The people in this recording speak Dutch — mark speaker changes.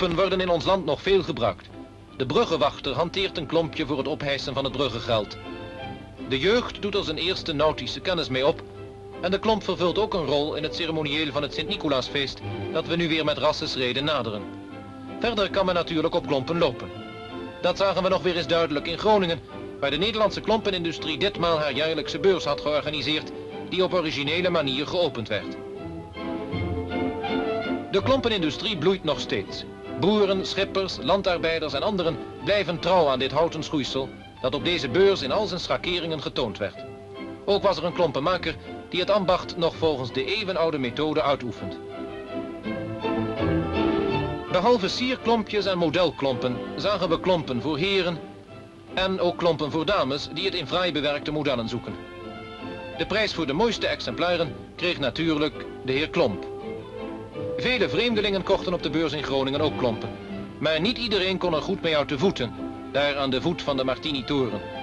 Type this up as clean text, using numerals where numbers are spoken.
Speaker 1: Klompen worden in ons land nog veel gebruikt. De bruggenwachter hanteert een klompje voor het ophijsen van het bruggengeld. De jeugd doet er zijn eerste nautische kennis mee op. En de klomp vervult ook een rol in het ceremonieel van het Sint-Nicolaasfeest dat we nu weer met rassenschreden naderen. Verder kan men natuurlijk op klompen lopen. Dat zagen we nog weer eens duidelijk in Groningen, waar de Nederlandse klompenindustrie ditmaal haar jaarlijkse beurs had georganiseerd, die op originele manier geopend werd. De klompenindustrie bloeit nog steeds. Boeren, schippers, landarbeiders en anderen blijven trouw aan dit houten schoeisel dat op deze beurs in al zijn schakeringen getoond werd. Ook was er een klompenmaker die het ambacht nog volgens de eeuwenoude methode uitoefent. Behalve sierklompjes en modelklompen zagen we klompen voor heren en ook klompen voor dames die het in fraai bewerkte modellen zoeken. De prijs voor de mooiste exemplaren kreeg natuurlijk de heer Klomp. Vele vreemdelingen kochten op de beurs in Groningen ook klompen, maar niet iedereen kon er goed mee uit de voeten, daar aan de voet van de Martini-toren.